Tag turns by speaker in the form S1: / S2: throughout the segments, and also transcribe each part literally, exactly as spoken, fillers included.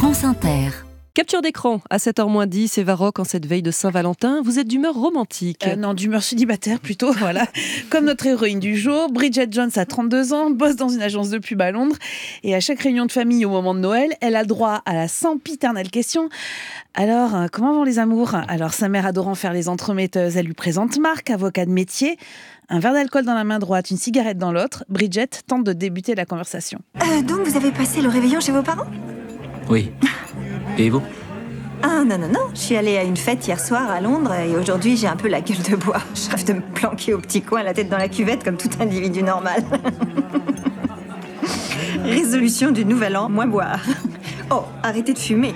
S1: France Inter.
S2: Capture d'écran à sept heures moins dix, Eva Rock en cette veille de Saint-Valentin. Vous êtes d'humeur romantique.
S3: Euh, non, d'humeur célibataire plutôt, voilà. Comme notre héroïne du jour, Bridget Jones a trente-deux ans, bosse dans une agence de pub à Londres. Et à chaque réunion de famille au moment de Noël, elle a le droit à la sempiternelle question. Alors, euh, comment vont les amours ? Alors, sa mère adorant faire les entremetteuses, elle lui présente Marc, avocat de métier. Un verre d'alcool dans la main droite, une cigarette dans l'autre. Bridget tente de débuter la conversation.
S4: Euh, donc, vous avez passé le réveillon chez vos parents ?
S5: Oui. Et vous ?
S4: Ah non, non, non, je suis allée à une fête hier soir à Londres et aujourd'hui j'ai un peu la gueule de bois. Je rêve de me planquer au petit coin, la tête dans la cuvette comme tout individu normal. Résolution du nouvel an, moins boire. Oh, arrêtez de fumer.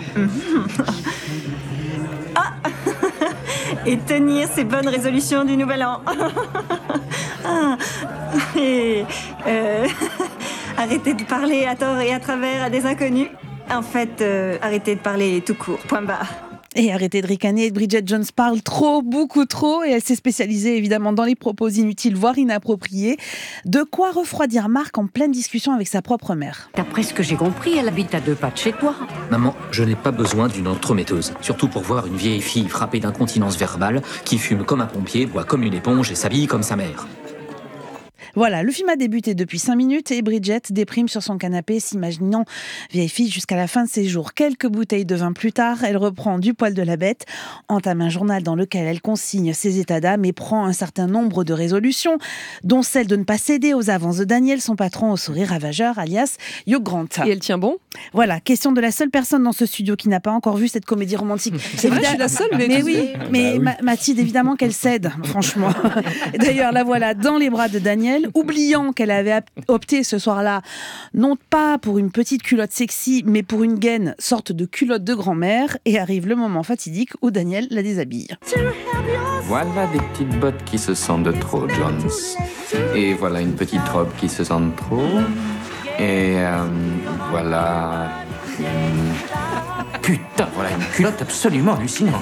S4: Ah. Et tenir ces bonnes résolutions du nouvel an. Ah. Et euh... arrêtez de parler à tort et à travers à des inconnus. En fait, euh, arrêtez de parler tout court, point barre.
S3: Et arrêtez de ricaner, Bridget Jones parle trop, beaucoup trop, et elle s'est spécialisée évidemment dans les propos inutiles, voire inappropriés. De quoi refroidir Marc en pleine discussion avec sa propre mère.
S6: D'après ce que j'ai compris, elle habite à deux pas de chez toi.
S5: Maman, je n'ai pas besoin d'une entremetteuse. Surtout pour voir une vieille fille frappée d'incontinence verbale qui fume comme un pompier, boit comme une éponge et s'habille comme sa mère.
S3: Voilà, le film a débuté depuis cinq minutes et Bridget déprime sur son canapé, s'imaginant vieille fille jusqu'à la fin de ses jours. Quelques bouteilles de vin plus tard, elle reprend du poil de la bête, entame un journal dans lequel elle consigne ses états d'âme et prend un certain nombre de résolutions, dont celle de ne pas céder aux avances de Daniel, son patron au sourire ravageur, alias Hugh Grant.
S2: Et elle tient bon ?
S3: Voilà, question de la seule personne dans ce studio qui n'a pas encore vu cette comédie romantique.
S2: C'est vrai, je suis la seule, mais,
S3: mais oui, mais
S5: bah oui.
S3: Ma- Mathilde, évidemment qu'elle cède, franchement. D'ailleurs, la voilà dans les bras de Daniel, oubliant qu'elle avait opté ce soir-là, non pas pour une petite culotte sexy, mais pour une gaine, sorte de culotte de grand-mère, et arrive le moment fatidique où Daniel la déshabille.
S7: Voilà des petites bottes qui se sentent de trop, Jones. Et voilà une petite robe qui se sent de trop. Et euh, voilà... une- Putain, voilà une culotte absolument hallucinante.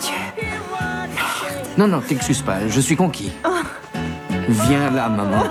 S7: Non, non, t'excuses pas, je suis conquis. Viens là, maman.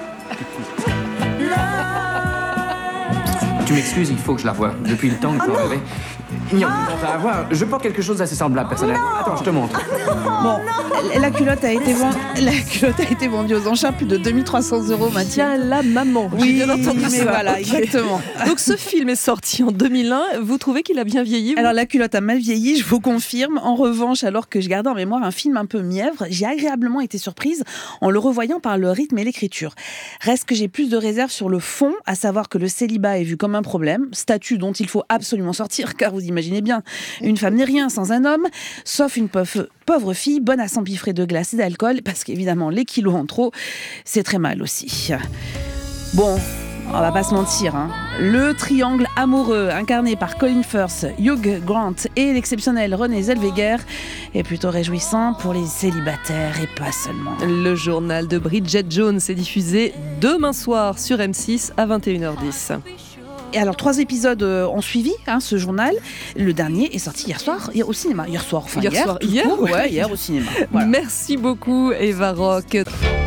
S7: Tu m'excuses, il faut que je la voie. Depuis le temps que je m'en rêvais. Non, à voir, je porte quelque chose d'assez semblable, personnellement. Attends, je te montre.
S3: Bon, la- la culotte a été vendue, la culotte a été vendue aux enchères plus de deux mille trois cents euros, Mathilde.
S2: Tiens, la maman. J'ai
S3: Oui,
S2: bien entendu
S3: mais
S2: ça.
S3: voilà,
S2: Ok.
S3: exactement.
S2: Donc ce film est sorti en deux mille un. Vous trouvez qu'il a bien vieilli vous ?
S3: Alors la culotte a mal vieilli, je vous confirme. En revanche, alors que je gardais en mémoire un film un peu mièvre, j'ai agréablement été surprise en le revoyant par le rythme et l'écriture. Reste que j'ai plus de réserves sur le fond, à savoir que le célibat est vu comme un problème, statut dont il faut absolument sortir, car vous imaginez bien, une femme n'est rien sans un homme, sauf une pauvre, pauvre fille bonne à s'empiffrer de glace et d'alcool, parce qu'évidemment les kilos en trop, c'est très mal aussi. Bon, on va pas se mentir, hein. Le triangle amoureux incarné par Colin Firth, Hugh Grant et l'exceptionnel Renée Zellweger est plutôt réjouissant pour les célibataires et pas seulement.
S2: Le journal de Bridget Jones est diffusé demain soir sur M six à vingt et une heures dix.
S3: Et alors trois épisodes euh, ont suivi hein, ce journal. Le dernier est sorti hier soir, hier au cinéma, hier soir, enfin
S2: Hier
S3: hier,
S2: soir,
S3: tout
S2: hier,
S3: court,
S2: ouais.
S3: ouais, hier au cinéma. Voilà.
S2: Merci beaucoup Eva Rock.